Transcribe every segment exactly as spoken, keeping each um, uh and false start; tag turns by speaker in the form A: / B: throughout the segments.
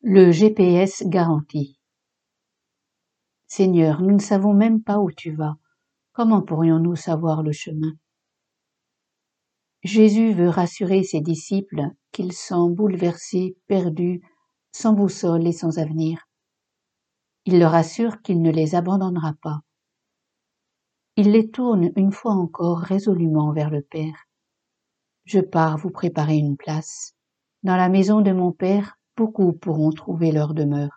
A: Le G P S garanti. Seigneur, nous ne savons même pas où tu vas. Comment pourrions-nous savoir le chemin? Jésus veut rassurer ses disciples qu'ils sont bouleversés, perdus, sans boussole et sans avenir. Il leur assure qu'il ne les abandonnera pas. Il les tourne une fois encore résolument vers le Père. Je pars vous préparer une place. Dans la maison de mon Père, beaucoup pourront trouver leur demeure.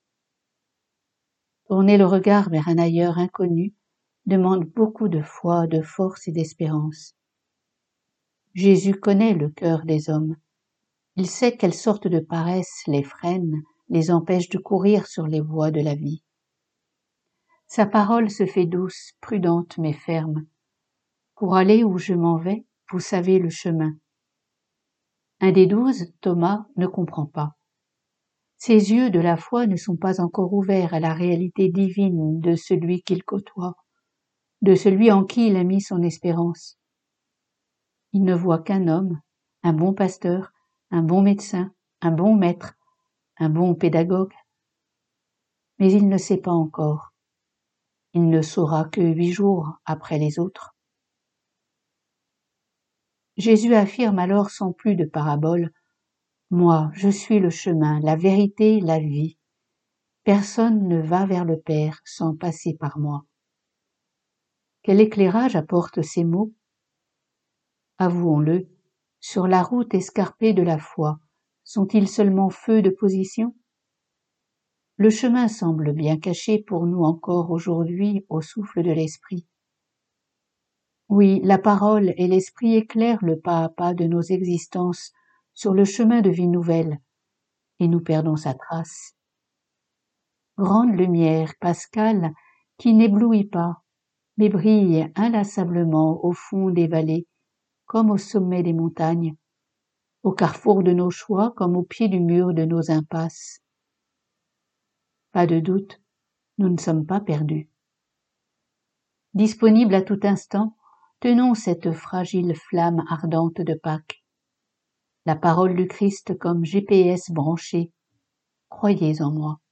A: Tourner le regard vers un ailleurs inconnu demande beaucoup de foi, de force et d'espérance. Jésus connaît le cœur des hommes. Il sait quelle sorte de paresse les freine, les empêche de courir sur les voies de la vie. Sa parole se fait douce, prudente mais ferme. Pour aller où je m'en vais, vous savez le chemin. Un des douze, Thomas, ne comprend pas. Ses yeux de la foi ne sont pas encore ouverts à la réalité divine de celui qu'il côtoie, de celui en qui il a mis son espérance. Il ne voit qu'un homme, un bon pasteur, un bon médecin, un bon maître, un bon pédagogue. Mais il ne sait pas encore. Il ne saura que huit jours après les autres. Jésus affirme alors sans plus de paraboles, « Moi, je suis le chemin, la vérité, la vie. Personne ne va vers le Père sans passer par moi. » Quel éclairage apportent ces mots? Avouons-le, sur la route escarpée de la foi, sont-ils seulement feux de position? Le chemin semble bien caché pour nous encore aujourd'hui au souffle de l'Esprit. Oui, la parole et l'Esprit éclairent le pas à pas de nos existences sur le chemin de vie nouvelle, et nous perdons sa trace. Grande lumière pascale qui n'éblouit pas, mais brille inlassablement au fond des vallées, comme au sommet des montagnes, au carrefour de nos choix comme au pied du mur de nos impasses. Pas de doute, nous ne sommes pas perdus. Disponibles à tout instant, tenons cette fragile flamme ardente de Pâques. La parole du Christ comme G P S branché. Croyez en moi.